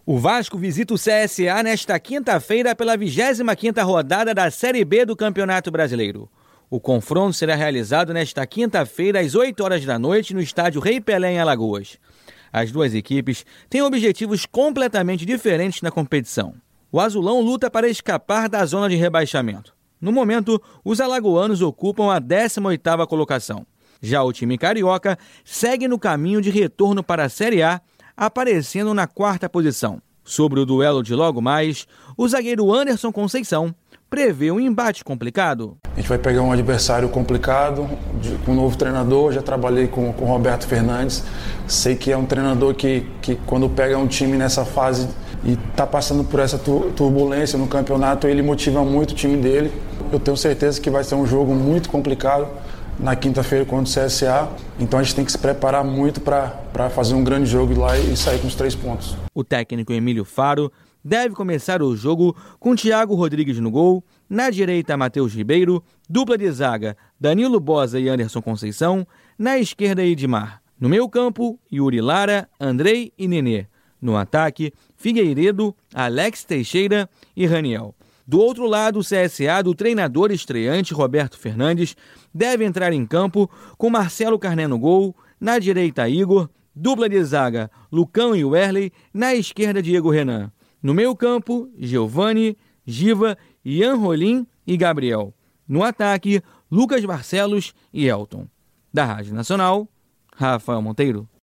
O Vasco visita o CSA nesta quinta-feira pela 25ª rodada da Série B do Campeonato Brasileiro. O confronto será realizado nesta quinta-feira às 8 horas da noite no estádio Rei Pelé em Alagoas. As duas equipes têm objetivos completamente diferentes na competição. O azulão luta para escapar da zona de rebaixamento. No momento, os alagoanos ocupam a 18ª colocação. Já o time carioca segue no caminho de retorno para a Série A, aparecendo na 4ª posição. Sobre o duelo de logo mais, o zagueiro Anderson Conceição prevê um embate complicado. A gente vai pegar um adversário complicado, com um novo treinador. Já trabalhei com o Roberto Fernandes. Sei que é um treinador que quando pega um time nessa fase e está passando por essa turbulência no campeonato, ele motiva muito o time dele. Eu tenho certeza que vai ser um jogo muito complicado na quinta-feira contra o CSA, então a gente tem que se preparar muito para fazer um grande jogo lá e sair com os 3 pontos. O técnico Emílio Faro deve começar o jogo com Thiago Rodrigues no gol, na direita Matheus Ribeiro, dupla de zaga Danilo Boza e Anderson Conceição, na esquerda Edmar. No meio campo, Yuri Lara, Andrei e Nenê. No ataque, Figueiredo, Alex Teixeira e Raniel. Do outro lado, o CSA do treinador estreante Roberto Fernandes deve entrar em campo com Marcelo Carné no gol, na direita Igor, dupla de zaga Lucão e Werley, na esquerda Diego Renan. No meio campo, Giovani, Giva, Ian Rolim e Gabriel. No ataque, Lucas Barcelos e Elton. Da Rádio Nacional, Rafael Monteiro.